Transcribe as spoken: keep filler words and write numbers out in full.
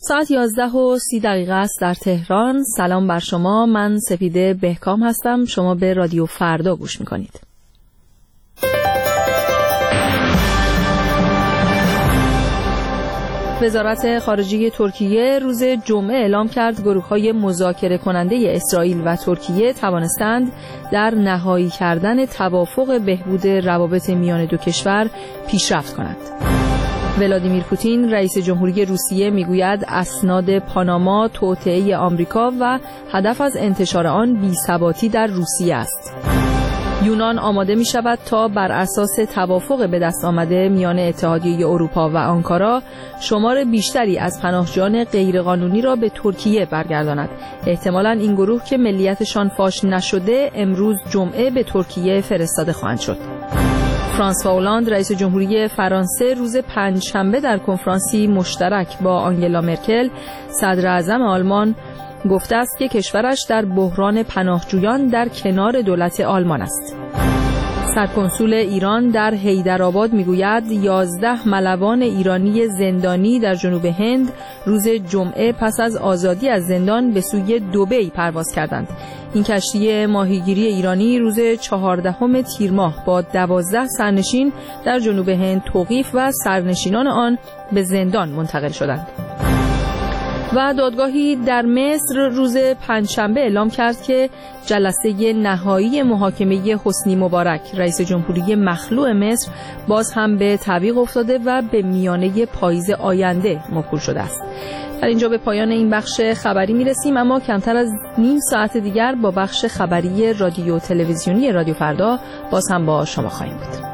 ساعت یازده و سی دقیقه است در تهران. سلام بر شما، من سپیده بهکام هستم. شما به رادیو فردا گوش میکنید. وزارت خارجه ترکیه روز جمعه اعلام کرد گروه‌های مذاکره کننده اسرائیل و ترکیه توانستند در نهایی کردن توافق بهبود روابط میان دو کشور پیشرفت کنند. ولادیمیر پوتین رئیس جمهوری روسیه میگوید اسناد پاناما توطئه آمریکا و هدف از انتشار آن بی‌ثباتی در روسیه است. یونان آماده می شود تا بر اساس توافق به دست آمده میان اتحادیه اروپا و آنکارا شمار بیشتری از پناهجویان غیرقانونی را به ترکیه برگرداند. احتمالاً این گروه که ملیتشان فاش نشده امروز جمعه به ترکیه فرستاده خواهند شد. فرانسوا هولند رئیس جمهوری فرانسه روز پنجشنبه در کنفرانسی مشترک با آنگلا مرکل صدر اعظم آلمان گفته است که کشورش در بحران پناهجویان در کنار دولت آلمان است. سرکنسول ایران در حیدرآباد میگوید یازده ملوان ایرانی زندانی در جنوب هند روز جمعه پس از آزادی از زندان به سوی دبی پرواز کردند. این کشتی ماهیگیری ایرانی روز چهاردهم تیر ماه با دوازده سرنشین در جنوب هند توقیف و سرنشینان آن به زندان منتقل شدند. و دادگاهی در مصر روز پنجشنبه اعلام کرد که جلسه نهایی محاکمه حسنی مبارک رئیس جمهوری مخلوع مصر باز هم به تعویق افتاده و به میانه پاییز آینده موکول شده است. در اینجا به پایان این بخش خبری میرسیم، اما کمتر از نیم ساعت دیگر با بخش خبری رادیو تلویزیونی رادیو فردا باز هم با شما خواهیم بود.